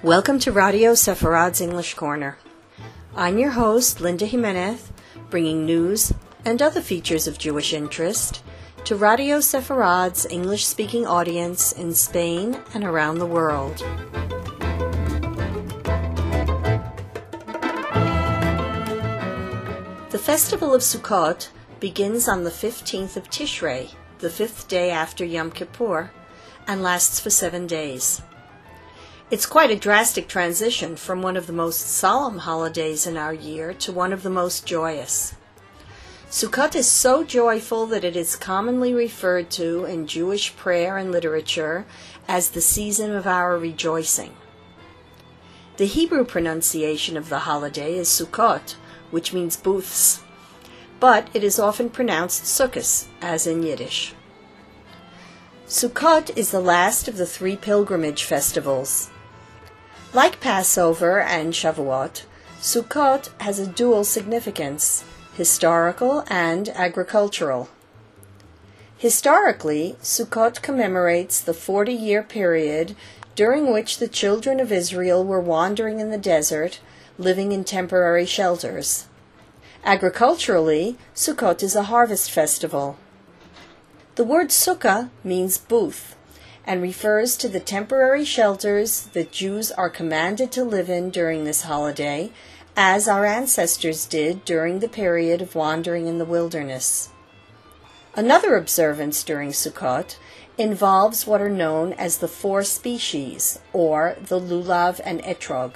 Welcome to Radio Sepharad's English Corner. I'm your host, Linda Jimenez, bringing news and other features of Jewish interest to Radio Sepharad's English-speaking audience in Spain and around the world. The Festival of Sukkot begins on the 15th of Tishrei, the 5th day after Yom Kippur, and lasts for 7 days. It's quite a drastic transition from one of the most solemn holidays in our year to one of the most joyous. Sukkot is so joyful that it is commonly referred to in Jewish prayer and literature as the season of our rejoicing. The Hebrew pronunciation of the holiday is Sukkot, which means booths, but it is often pronounced Sukkos, as in Yiddish. Sukkot is the last of the 3 pilgrimage festivals. Like Passover and Shavuot, Sukkot has a dual significance, historical and agricultural. Historically, Sukkot commemorates the 40-year period during which the children of Israel were wandering in the desert, living in temporary shelters. Agriculturally, Sukkot is a harvest festival. The word sukkah means booth and refers to the temporary shelters that Jews are commanded to live in during this holiday, as our ancestors did during the period of wandering in the wilderness. Another observance during Sukkot involves what are known as the 4 species, or the lulav and etrog.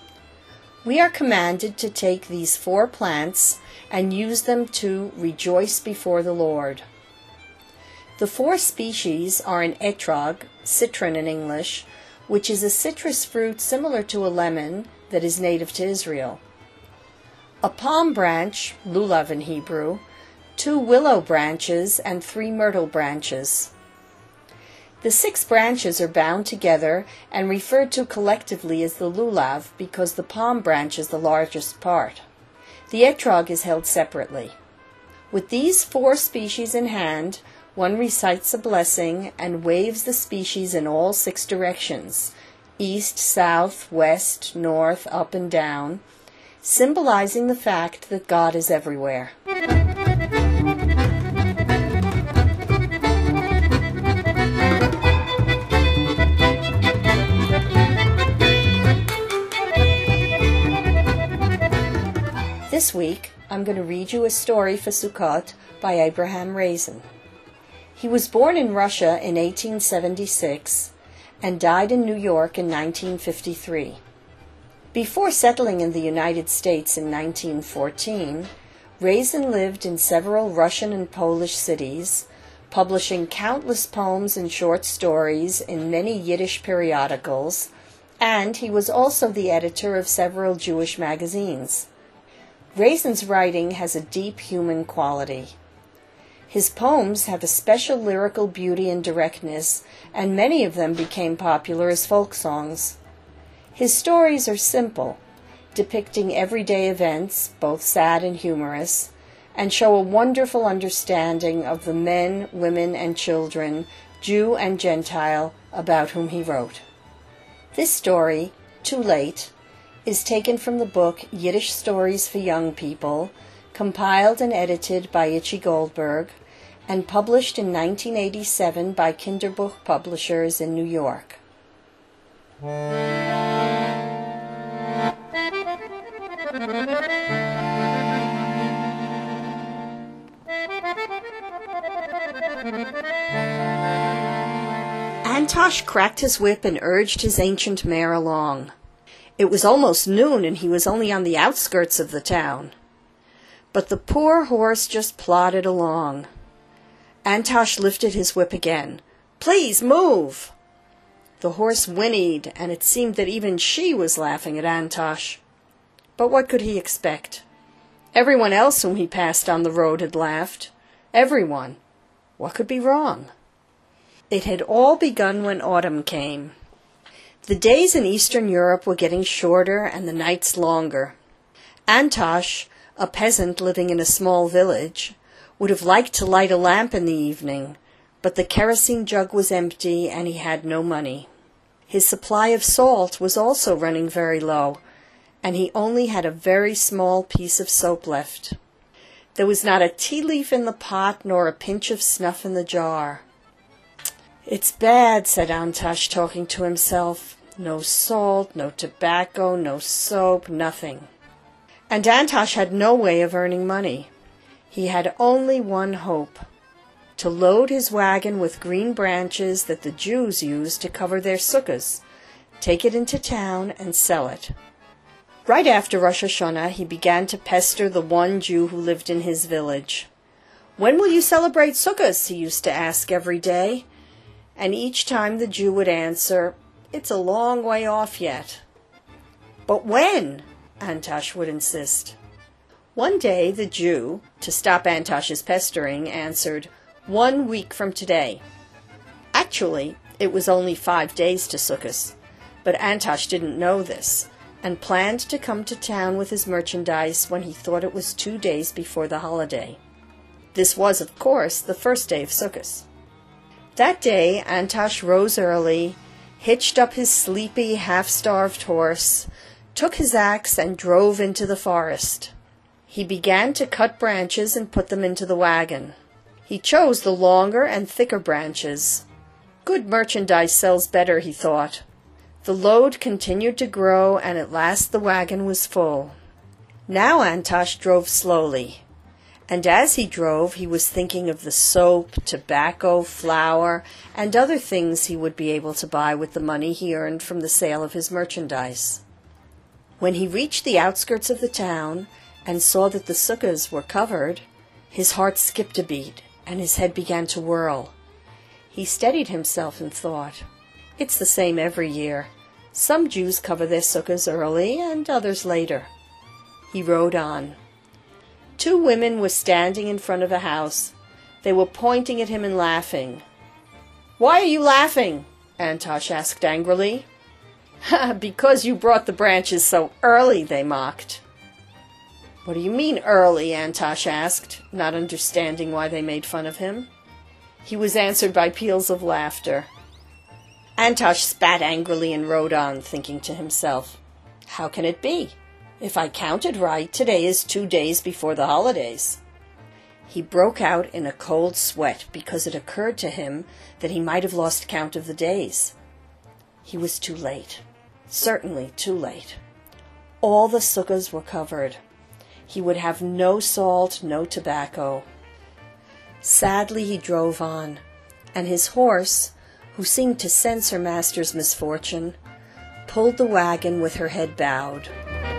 We are commanded to take these 4 plants and use them to rejoice before the Lord. The 4 species are an etrog, citron in English, which is a citrus fruit similar to a lemon that is native to Israel, a palm branch, lulav in Hebrew, 2 willow branches, and 3 myrtle branches. The 6 branches are bound together and referred to collectively as the lulav because the palm branch is the largest part. The etrog is held separately. With these 4 species in hand, one recites a blessing and waves the species in all 6 directions, east, south, west, north, up and down, symbolizing the fact that God is everywhere. This week, I'm going to read you a story for Sukkot by Abraham Raisin. He was born in Russia in 1876 and died in New York in 1953. Before settling in the United States in 1914, Raisin lived in several Russian and Polish cities, publishing countless poems and short stories in many Yiddish periodicals, and he was also the editor of several Jewish magazines. Raisin's writing has a deep human quality. His poems have a special lyrical beauty and directness, and many of them became popular as folk songs. His stories are simple, depicting everyday events, both sad and humorous, and show a wonderful understanding of the men, women, and children, Jew and Gentile, about whom he wrote. This story, Too Late, is taken from the book Yiddish Stories for Young People, compiled and edited by Itchy Goldberg, and published in 1987 by Kinderbuch Publishers in New York. Antosh cracked his whip and urged his ancient mare along. It was almost noon, and he was only on the outskirts of the town. But the poor horse just plodded along. Antosh lifted his whip again. "Please, move!" The horse whinnied, and it seemed that even she was laughing at Antosh. But what could he expect? Everyone else whom he passed on the road had laughed. Everyone. What could be wrong? It had all begun when autumn came. The days in Eastern Europe were getting shorter and the nights longer. Antosh, a peasant living in a small village, would have liked to light a lamp in the evening, but the kerosene jug was empty and he had no money. His supply of salt was also running very low, and he only had a very small piece of soap left. There was not a tea leaf in the pot, nor a pinch of snuff in the jar. "It's bad," said Antosh, talking to himself. "No salt, no tobacco, no soap, nothing." And Antosh had no way of earning money. He had only one hope: to load his wagon with green branches that the Jews used to cover their sukkahs, take it into town, and sell it. Right after Rosh Hashanah, he began to pester the one Jew who lived in his village. "When will you celebrate Sukkot?" he used to ask every day. And each time the Jew would answer, "It's a long way off yet." "But when?" Antosh would insist. One day the Jew, to stop Antosh's pestering, answered, "1 week from today." Actually, it was only 5 days to Sukkot, but Antosh didn't know this, and planned to come to town with his merchandise when he thought it was 2 days before the holiday. This was, of course, the first day of Sukkot. That day Antosh rose early, hitched up his sleepy, half-starved horse, took his axe, and drove into the forest. He began to cut branches and put them into the wagon. He chose the longer and thicker branches. Good merchandise sells better, he thought. The load continued to grow, and at last the wagon was full. Now Antosh drove slowly, and as he drove he was thinking of the soap, tobacco, flour, and other things he would be able to buy with the money he earned from the sale of his merchandise. When he reached the outskirts of the town and saw that the sukkahs were covered, his heart skipped a beat and his head began to whirl. He steadied himself and thought, "It's the same every year. Some Jews cover their sukkahs early and others later." He rode on. 2 women were standing in front of a house. They were pointing at him and laughing. "Why are you laughing?" Antosh asked angrily. "Because you brought the branches so early," they mocked. "What do you mean early?" Antosh asked, not understanding why they made fun of him. He was answered by peals of laughter. Antosh spat angrily and rode on, thinking to himself, "How can it be? If I counted right, today is 2 days before the holidays." He broke out in a cold sweat because it occurred to him that he might have lost count of the days. He was too late. Certainly too late. All the sukkahs were covered. He would have no salt, no tobacco. Sadly he drove on, and his horse, who seemed to sense her master's misfortune, pulled the wagon with her head bowed.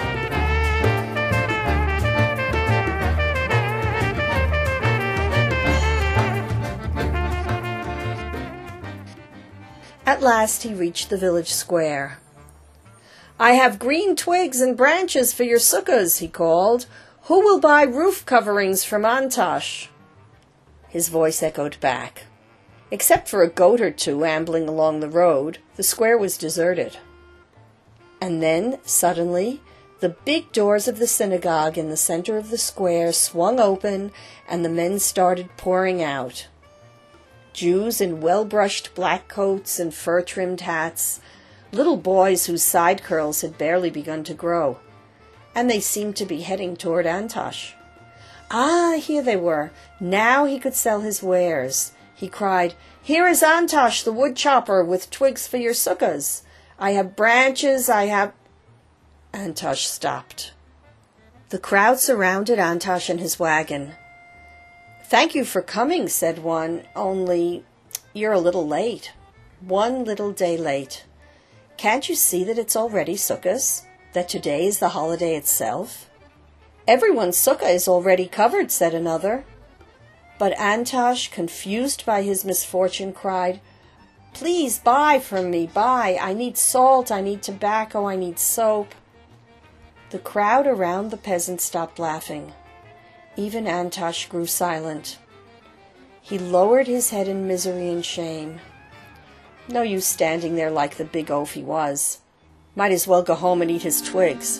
At last he reached the village square. "I have green twigs and branches for your sukkahs," he called. "Who will buy roof coverings from Antosh?" His voice echoed back. Except for a goat or 2 ambling along the road, the square was deserted. And then, suddenly, the big doors of the synagogue in the center of the square swung open, and the men started pouring out. Jews in well-brushed black coats and fur-trimmed hats, little boys whose side curls had barely begun to grow, and they seemed to be heading toward Antosh. Ah, here they were. Now he could sell his wares. He cried, "Here is Antosh, the wood chopper, with twigs for your sukkahs. I have branches, I have—" Antosh stopped. The crowd surrounded Antosh and his wagon. "Thank you for coming," said one, "only you're a little late. 1 little day late. Can't you see that it's already Sukkot, that today is the holiday itself?" "Everyone's sukkah is already covered," said another. But Antosh, confused by his misfortune, cried, "Please buy from me, buy. I need salt, I need tobacco, I need soap." The crowd around the peasant stopped laughing. Even Antosh grew silent. He lowered his head in misery and shame. No use standing there like the big oaf he was. Might as well go home and eat his twigs.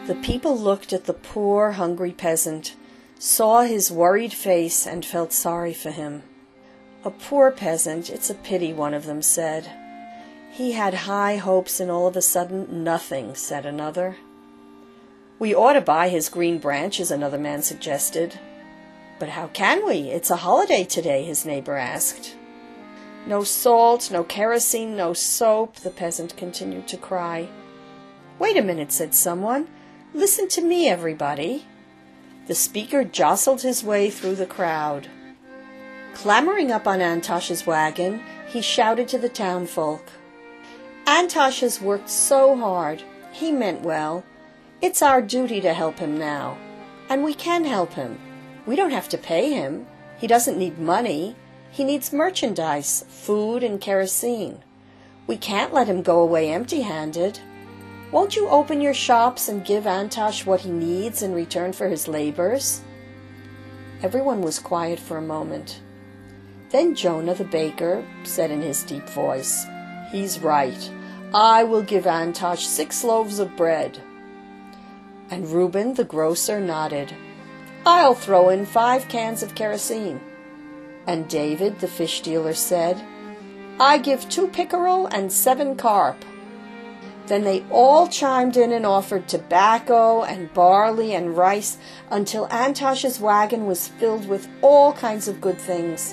The people looked at the poor, hungry peasant, saw his worried face, and felt sorry for him. "A poor peasant, it's a pity," one of them said. "He had high hopes, and all of a sudden nothing," said another. "We ought to buy his green branches," another man suggested. "But how can we? It's a holiday today," his neighbor asked. "No salt, no kerosene, no soap," the peasant continued to cry. "Wait a minute," said someone. "Listen to me, everybody." The speaker jostled his way through the crowd. Clambering up on Antosh's wagon, he shouted to the townfolk. "Antosh has worked so hard. He meant well. It's our duty to help him now. And we can help him. We don't have to pay him. He doesn't need money. He needs merchandise, food, and kerosene. We can't let him go away empty-handed. Won't you open your shops and give Antosh what he needs in return for his labors?" Everyone was quiet for a moment. Then Jonah the baker said in his deep voice, "He's right. I will give Antosh 6 loaves of bread." And Reuben the grocer nodded. "I'll throw in 5 cans of kerosene." And David the fish dealer said, "I give 2 pickerel and 7 carp." Then they all chimed in and offered tobacco and barley and rice until Antosh's wagon was filled with all kinds of good things.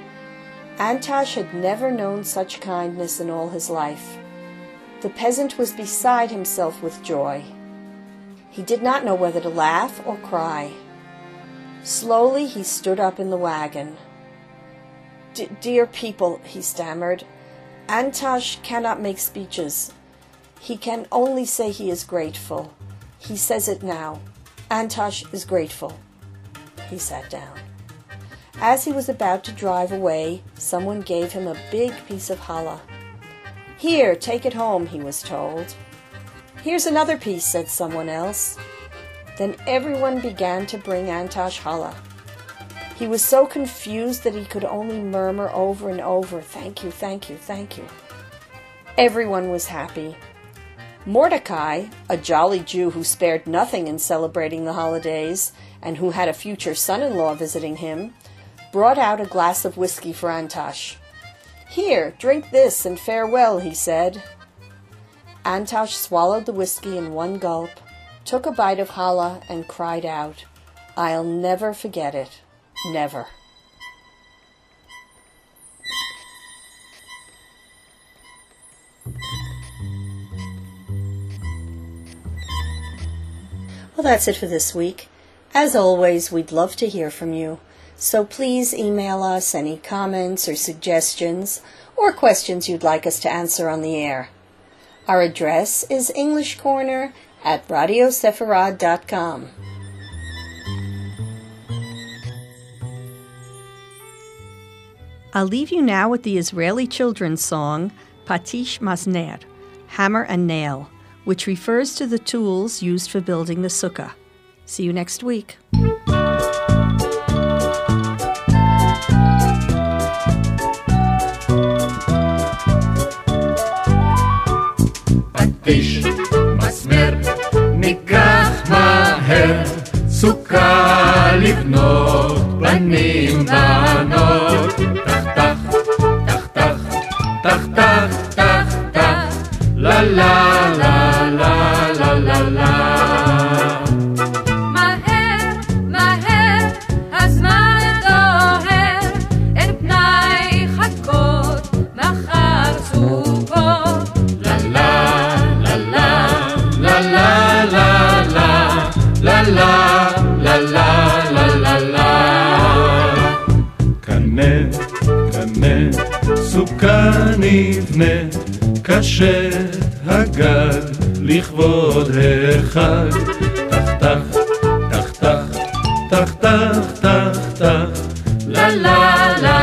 Antosh had never known such kindness in all his life. The peasant was beside himself with joy. He did not know whether to laugh or cry. Slowly he stood up in the wagon. "Dear people," he stammered, "Antosh cannot make speeches. He can only say he is grateful. He says it now. Antosh is grateful." He sat down. As he was about to drive away, someone gave him a big piece of challah. "Here, take it home," he was told. "Here's another piece," said someone else. Then everyone began to bring Antosh challah. He was so confused that he could only murmur over and over, "Thank you, thank you, thank you." Everyone was happy. Mordecai, a jolly Jew who spared nothing in celebrating the holidays and who had a future son-in-law visiting him, brought out a glass of whiskey for Antosh. "Here, drink this and farewell," he said. Antosh swallowed the whiskey in one gulp, took a bite of challah, and cried out, "I'll never forget it. Never." Well, that's it for this week. As always, we'd love to hear from you. So please email us any comments or suggestions or questions you'd like us to answer on the air. Our address is englishcorner@radiosefarad.com. I'll leave you now with the Israeli children's song, Patish Masner, Hammer and Nail, which refers to the tools used for building the sukkah. See you next week. פטיש, מסמר, ניקח מהר, סוכה לבנות, בנים בנות, תח תח, תח תח, תח תח, תח תח, לה לה לה לה לה לה לה. מהר, מהר, הזמן דוהר, אין פנאי חכות, מחר סוכות. La la la la la la la la la la la la. קנה קנה סוכה נבנה, קשה הגג לכבוד החג. תח תח תח תח תח תח תח תח, la la la